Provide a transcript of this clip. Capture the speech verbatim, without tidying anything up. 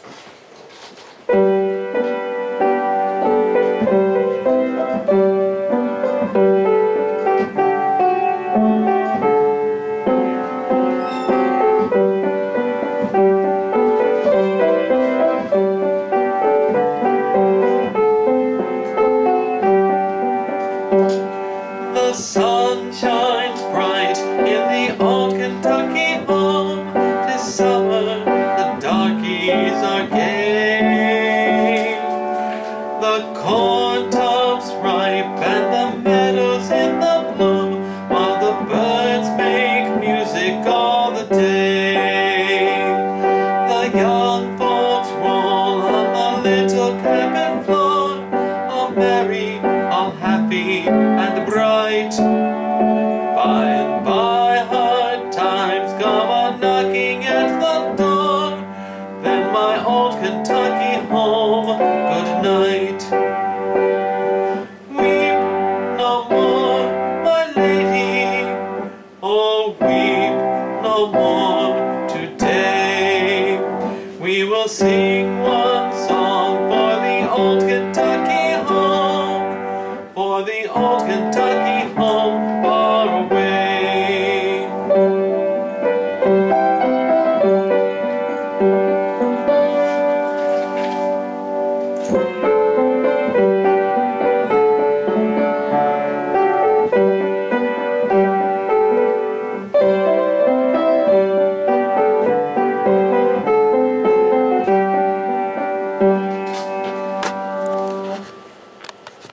The sun shines bright in the old Kentucky home. 'Tis summer, the darkies are gay. The corn tops ripe and the meadows in the bloom, while the birds make music all the day. The young folks roll on the little cabin floor, all merry, all happy and bright. By and by hard times come a-knocking at the door, then my old Kentucky home, good night. Weep no more, my lady, oh weep no more today. We will sing one